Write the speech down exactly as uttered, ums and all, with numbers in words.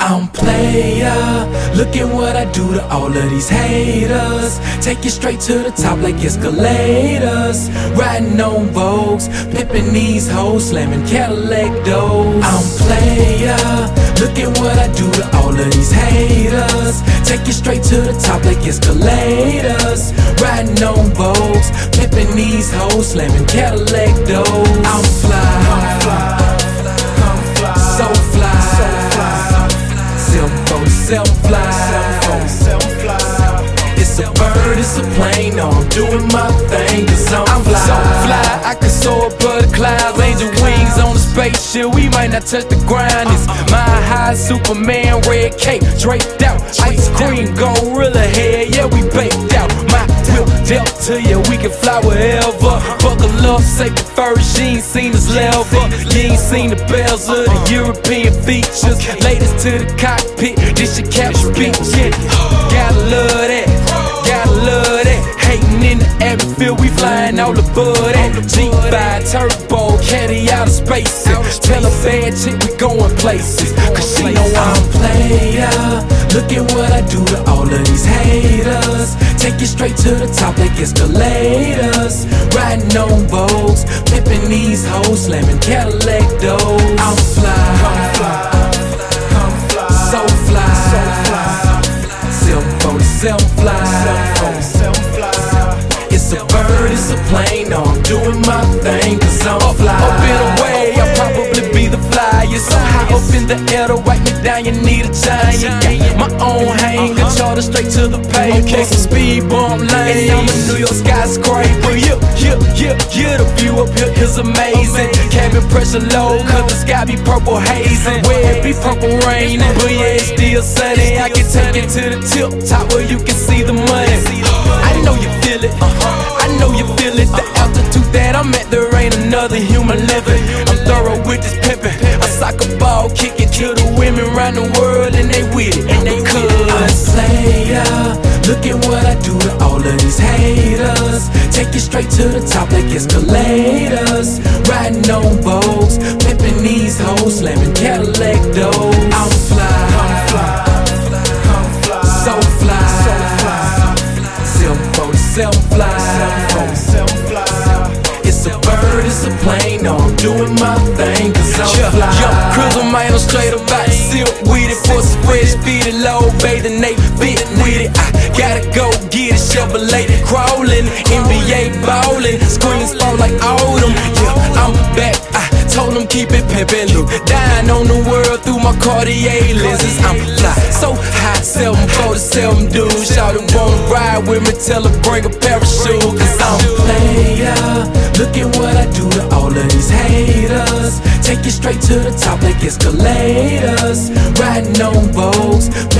I'm player, look at what I do to all of these haters. Take you straight to the top like escalators. Riding on Vogues, pimping these hoes, slamming Cadillac doors. I'm player, look at what I do to all of these haters. Take you straight to the top like escalators. Riding on Vogues, pimping these hoes, slamming Cadillac doors. I'm fly, I'm fly, I'm fly, so fly, so fly. Self fly, it's a bird, it's a plane. No, I'm doing my thing, cause I'm, I'm fly. So fly, I can soar above the clouds. Angel wings on the spaceship, we might not touch the ground. It's my high Superman, red cape, draped out. Ice cream, gorilla hair, yeah, we baked out. My whip dealt to you, we can fly wherever. Buckle up, safety first, you ain't seen us level. You ain't seen the bells of the European features. Latest to the cockpit, this your capture picture. Gotta love that, gotta love that. Hating in the atmosphere, we flying all above that. G five turbo, caddy out of space. Tell a bad chick we going places, cause she know I'm player. Look at what I do to all of these haters. Take you straight to the top like escalators. Riding on Vogues, pimping these hoes, slamming Cadillac doors. I'm fly, I'm fly, I'm fly, so fly, so fly. Self on self fly, it's a bird, it's a plane. No, I'm doing my thing, cause I'm up, fly. Up in a way, I'll probably be the flyest. So high up in the air to write me down, you need a giant. Got my own hanger, charter straight to the paper. Some speed bump lane, I'm a New York skyscraper. Yeah, yeah, yeah, yeah, the view up here is amazing. Cabin pressure low, cause the sky be purple hazing. Where it be purple raining, but yeah, it's still sunny. I can take it to the tip top where you can see the money. I know you feel it, I know you feel it. The altitude that I'm at, there ain't another human living. I'm thorough with this pimping. I soccer ball, kick it to the women around the world, and they with it. Because I'm player, look at what I do to all of these haters. Take you straight to the top like escalators. Riding on Vogues, pimping these hoes, slamming Cadillac doors. I'm fly, I'm fly, I'm fly, so fly, so fly. Self on self fly, it's a bird, it's a plane. No, I'm doing my thing, cause I'm yeah, fly. Young Crizzle, man, I'm straight about the silk with it. For some fresh feet and low, bathing they fit with it. I gotta go get it, Chevrolet crawling, N B A ballin', screens fall like autumn. Yeah, I'm back. I told them keep it pimpin', look, dying on the world through my Cartier lenses. I'm fly, so high, sell them photos, sell them dudes. Shawty wanna ride with me, tell her bring a parachute, cause I'm player. Look at what I do to all of these haters. Take you straight to the top like escalators. Riding on Vogues,